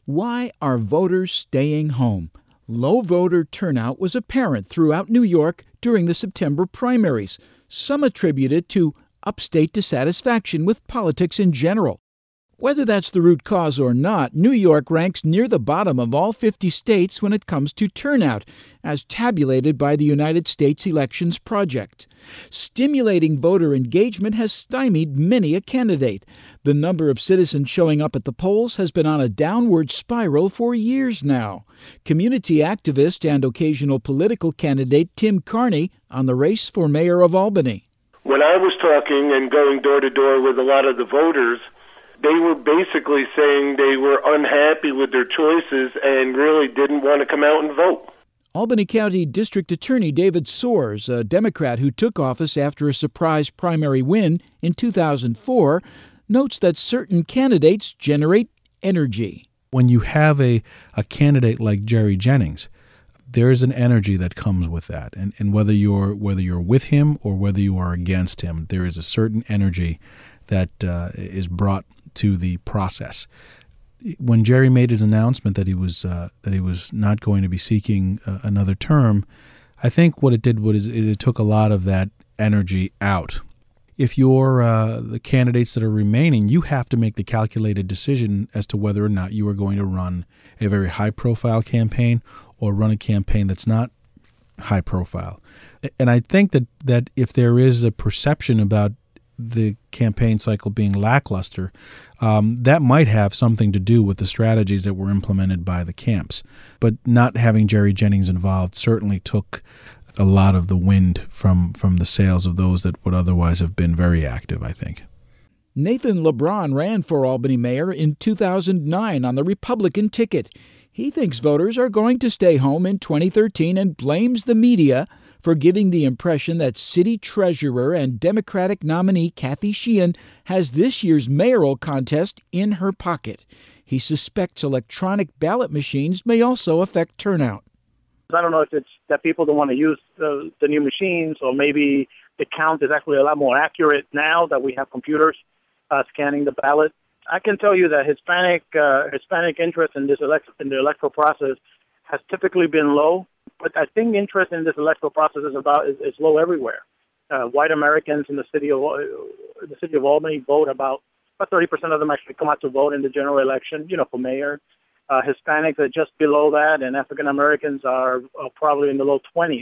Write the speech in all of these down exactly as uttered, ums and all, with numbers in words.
Why are voters staying home? Low voter turnout was apparent throughout New York during the September primaries. Some attribute it to upstate dissatisfaction with politics in general. Whether that's the root cause or not, New York ranks near the bottom of all fifty states when it comes to turnout, as tabulated by the United States Elections Project. Stimulating voter engagement has stymied many a candidate. The number of citizens showing up at the polls has been on a downward spiral for years now. Community activist and occasional political candidate Tim Carney on the race for mayor of Albany. When I was talking and going door to door with a lot of the voters, they were basically saying they were unhappy with their choices and really didn't want to come out and vote. Albany County District Attorney David Soares, a Democrat who took office after a surprise primary win in two thousand four, notes that certain candidates generate energy. When you have a, a candidate like Jerry Jennings, there is an energy that comes with that. And, and whether you're whether you're with him or whether you are against him, there is a certain energy that uh, is brought to the process. When Jerry made his announcement that he was uh, that he was not going to be seeking uh, another term, I think what it did was it took a lot of that energy out. If you're uh, the candidates that are remaining, you have to make the calculated decision as to whether or not you are going to run a very high-profile campaign or run a campaign that's not high-profile. And I think that, that if there is a perception about the campaign cycle being lackluster, um, that might have something to do with the strategies that were implemented by the camps. But not having Jerry Jennings involved certainly took a lot of the wind from, from the sails of those that would otherwise have been very active, I think. Nathan LeBron ran for Albany mayor in two thousand nine on the Republican ticket. He thinks voters are going to stay home in twenty thirteen and blames the media for giving the impression that city treasurer and Democratic nominee Kathy Sheehan has this year's mayoral contest in her pocket. He suspects electronic ballot machines may also affect turnout. I don't know if it's that people don't want to use the, the new machines, or maybe the count is actually a lot more accurate now that we have computers uh, scanning the ballot. I can tell you that Hispanic uh, Hispanic interest in this elect- in the electoral process has typically been low. But I think interest in this electoral process is about is, is low everywhere. Uh, white Americans in the city of uh, the city of Albany vote about about thirty percent of them actually come out to vote in the general election, you know, for mayor. Uh, Hispanics are just below that, and African Americans are uh, probably in the low twenties.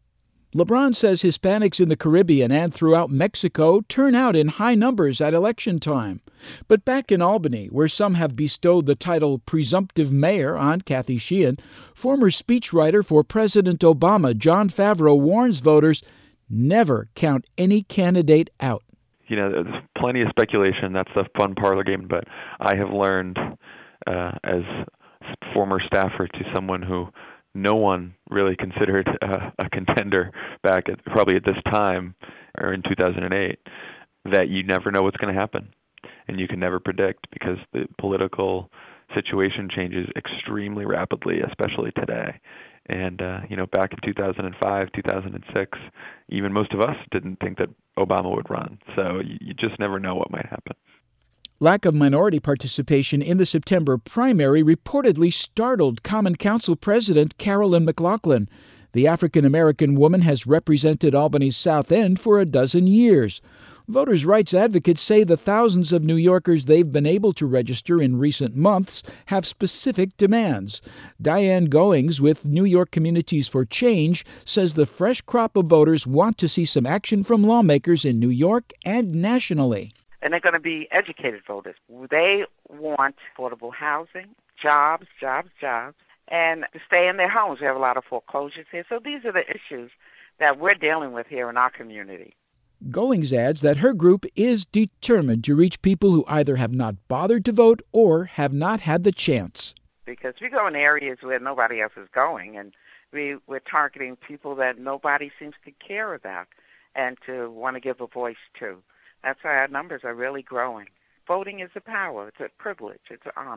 LeBron says Hispanics in the Caribbean and throughout Mexico turn out in high numbers at election time. But back in Albany, where some have bestowed the title presumptive mayor on Kathy Sheehan, former speechwriter for President Obama, Jon Favreau, warns voters never count any candidate out. You know, there's plenty of speculation. That's the fun part of the game. But I have learned uh, as former staffer to someone who no one really considered uh, a contender back at probably at this time or in two thousand eight, that you never know what's going to happen. And you can never predict because the political situation changes extremely rapidly, especially today. And, uh, you know, back in two thousand five, two thousand six, even most of us didn't think that Obama would run. So you, you just never know what might happen. Lack of minority participation in the September primary reportedly startled Common Council President Carolyn McLaughlin. The African-American woman has represented Albany's South End for a dozen years. Voters' rights advocates say the thousands of New Yorkers they've been able to register in recent months have specific demands. Diane Goings with New York Communities for Change says the fresh crop of voters want to see some action from lawmakers in New York and nationally. And they're going to be educated voters. They want affordable housing, jobs, jobs, jobs, and to stay in their homes. We have a lot of foreclosures here. So these are the issues that we're dealing with here in our community. Goings adds that her group is determined to reach people who either have not bothered to vote or have not had the chance. Because we go in areas where nobody else is going, and we, we're targeting people that nobody seems to care about and to want to give a voice to. That's why our numbers are really growing. Voting is a power. It's a privilege. It's an honor.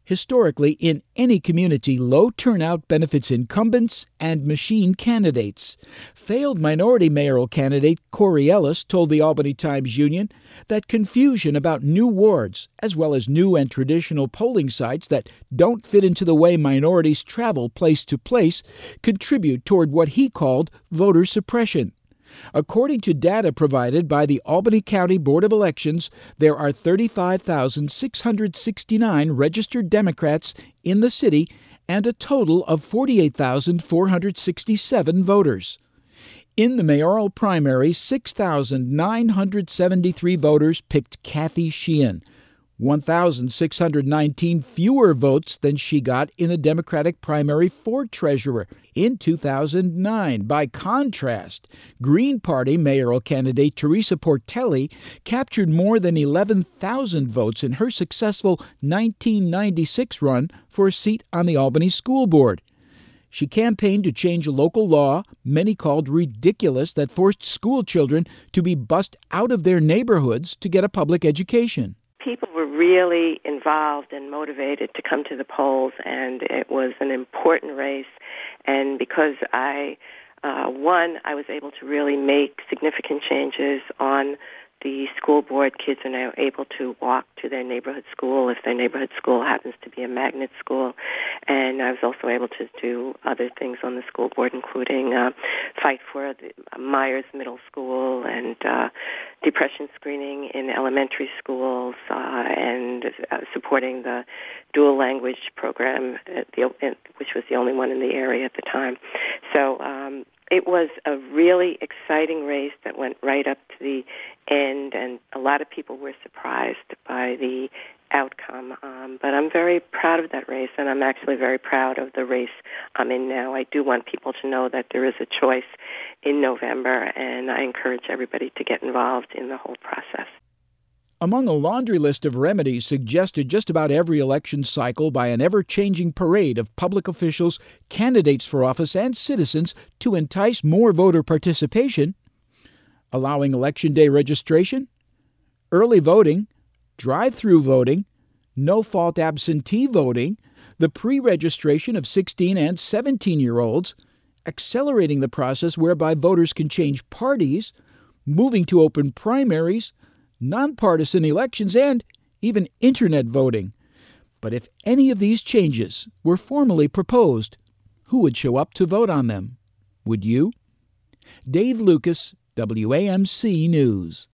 Historically, in any community, low turnout benefits incumbents and machine candidates. Failed minority mayoral candidate Corey Ellis told the Albany Times-Union that confusion about new wards, as well as new and traditional polling sites that don't fit into the way minorities travel place to place, contribute toward what he called voter suppression. According to data provided by the Albany County Board of Elections, there are thirty-five thousand six hundred sixty-nine registered Democrats in the city and a total of forty-eight thousand four hundred sixty-seven voters. In the mayoral primary, six thousand nine hundred seventy-three voters picked Kathy Sheehan, one thousand six hundred nineteen fewer votes than she got in the Democratic primary for treasurer in two thousand nine. By contrast, Green Party mayoral candidate Teresa Portelli captured more than eleven thousand votes in her successful nineteen ninety-six run for a seat on the Albany School Board. She campaigned to change a local law many called ridiculous that forced school children to be bussed out of their neighborhoods to get a public education. People were really involved and motivated to come to the polls, and it was an important race. And because I, uh, one, I was able to really make significant changes on the school board. Kids are now able to walk to their neighborhood school if their neighborhood school happens to be a magnet school. And I was also able to do other things on the school board, including uh, fight for the Myers Middle School and uh, depression screening in elementary schools uh, and uh, supporting the dual language program, at the, which was the only one in the area at the time. So um, it was a really exciting race that went right up to the end, and a lot of people were surprised by the outcome. Um, but I'm very proud of that race, and I'm actually very proud of the race I'm in now. I do want people to know that there is a choice in November, and I encourage everybody to get involved in the whole process. Among a laundry list of remedies suggested just about every election cycle by an ever-changing parade of public officials, candidates for office, and citizens to entice more voter participation, allowing Election Day registration, early voting, drive-through voting, no-fault absentee voting, the pre-registration of sixteen and seventeen-year-olds, accelerating the process whereby voters can change parties, moving to open primaries, nonpartisan elections, and even internet voting. But if any of these changes were formally proposed, who would show up to vote on them? Would you? Dave Lucas, W A M C News.